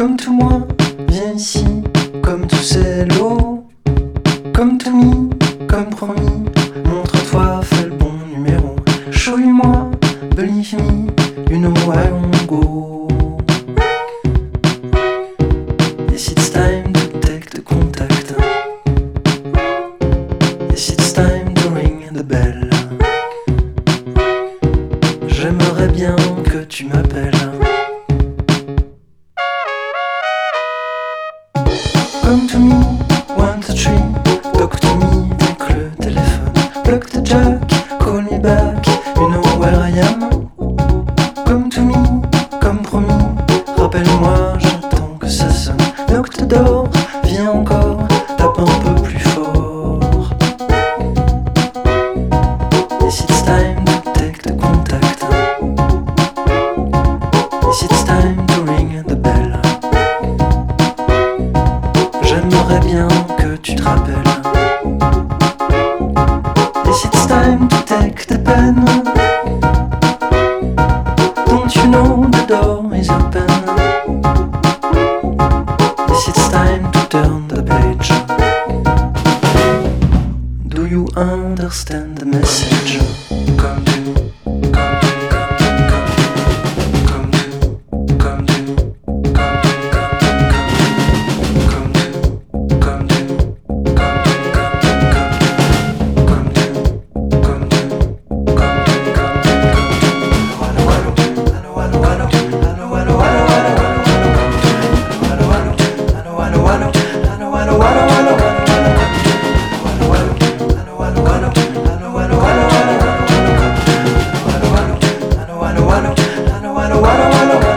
Comme tout moi, viens ici, comme tous ces lots. Comme tout mis, comme promis, montre-toi, fais le bon numéro. Show moi, believe me, you know I won't go. Yes, it's time to take the contact. Yes, it's time to ring the bell. J'aimerais bien que tu m'appelles. Come to me, 1, 2, 3, talk to me, take le téléphone. Plug the jack, call me back, you know where I am. Come to me, comme promis, rappelle-moi, j'attends que ça sonne. Knock the door, viens encore, tape un peu plus fort. Yes, it's time to take the contact. Yes, it's time to ring the bell. J'aimerais bien que tu te rappelles. Yes, it's time to take the pen. Don't you know the door is open? Yes, it's time to turn the page. Do you understand the message? Come to, come to. Walla walla